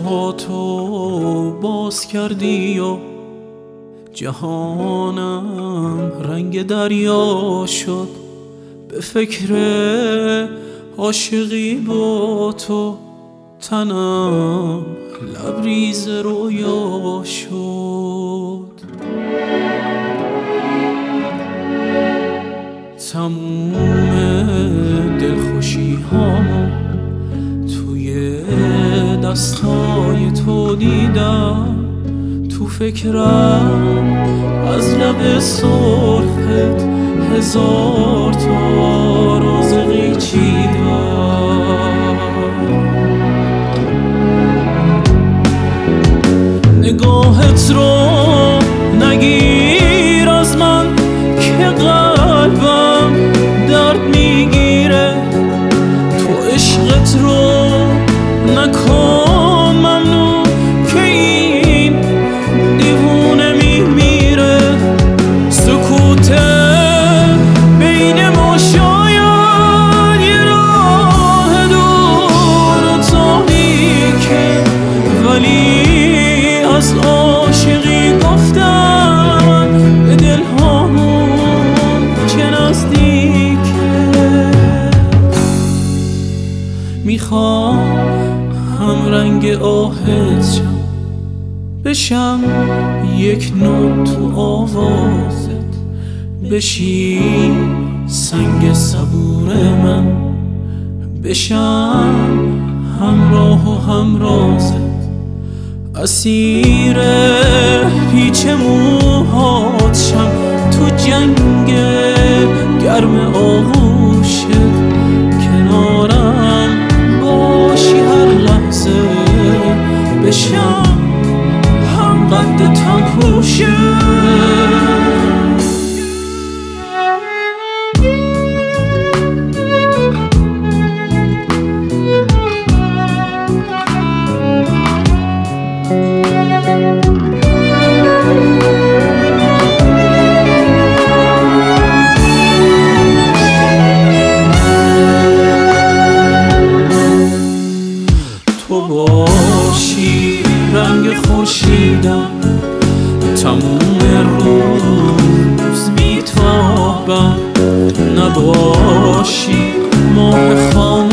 چشماتو باز کردی و جهانم رنگ دریا شد. به فکر عاشقی با تو تنم لبریز رویا شد. تموم دلخوشی هامو توی دستای تو دیدم. تو فکرم از لب سرخت هزار تا راز قیچیدم. نگاهت رو نگیر از من که قلبم درد میگیره. تو عشقت رو نکن ممنون که این دیوونه میمیره. سکوت بین ما شاید یه راه دور تاریکه، ولی از عاشقی گفتن به دلهامون چه نزدیکه. میخوام هم رنگ آهت شم، بشم یک نوت تو آوازت، بشی سنگ صبور من، بشم همراه و همرازت. اسیر پیچ موهات شم تو جنگ گرم آغوشت. کنارم باشی هر لحظه، بشم هم قد تن پوشه. تو باشی رنگ خورشیدم، تموم روز بیتابم. نباشی ماه خام